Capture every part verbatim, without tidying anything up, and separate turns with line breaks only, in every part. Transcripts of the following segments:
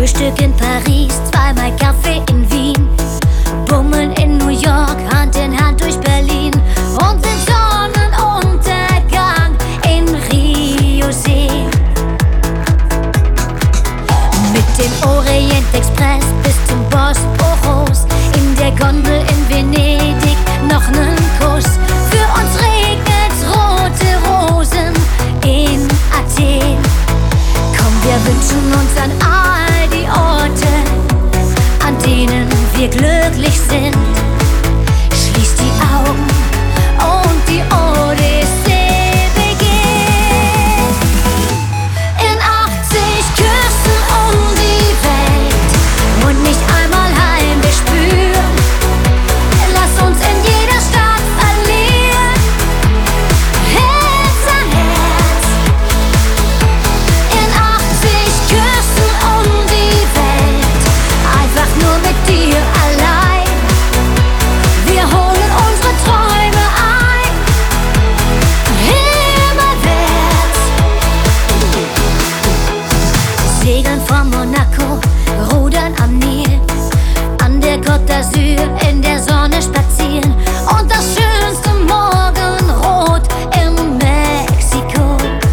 Frühstück in Paris, zweimal Kaffee in Wien, Bummeln in New York, Hand in Hand durch Berlin und den Sonnenuntergang in Rio sehen. Mit dem Orient Express bis zum Bosporus, in der Gondel in Venedig noch nen Kuss. Für uns regnet's rote Rosen in Athen. Komm, wir wünschen uns an all die Orte, an denen wir glücklich sind. Schließ die Augen und die Odyssee beginnt. In achtzig Küssen um die Welt und nicht einmal Heimweh spüren. Lass uns in jeder Stadt verlieren, Herz an Herz. In achtzig Küssen um die Welt, einfach nur mit dir allein. Wir holen unsere Träume ein, himmelwärts. Segeln von Monaco, rudern am Nil, an der Côte d'Azur in der Sonne spazieren und das schönste Morgenrot in Mexiko.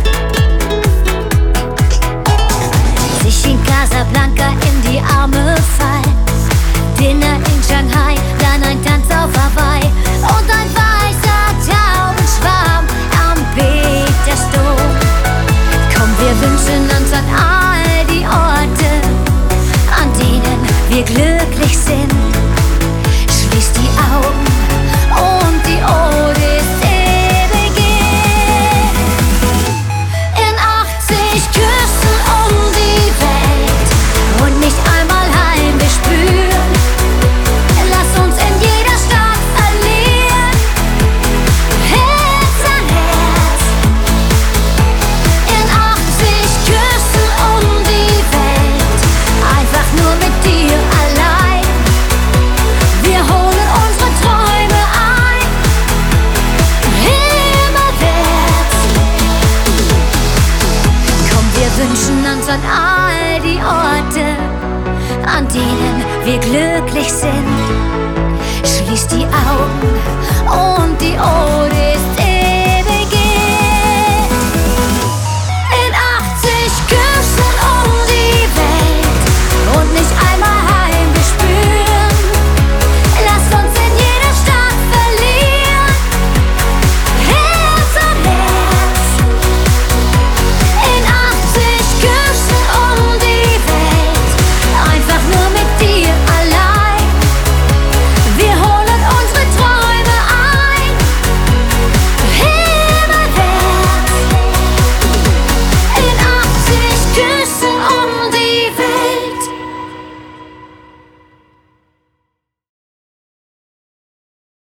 Sich in Casablanca in die Arme fallen, Dinner in Shanghai, dann ein Tanz auf Hawaii und ein weißer Taubenschwarm am Petersdom. Komm, wir wünschen uns an all die Orte, an denen wir glücklich sind. Schließ die Augen und die Odyssee beginnt. In achtzig Küssen um die Welt und nicht einmal Heimweh spüren. Lass uns in jeder Stadt verlieren, Herz an Herz. In achtzig Küssen um die Welt, einfach nur mit dir allein. Wir holen unsere Träume ein, himmelwärts. Komm, wir wünschen uns an all die Orte, an denen wir glücklich sind. Schließ die Augen und die Odyssee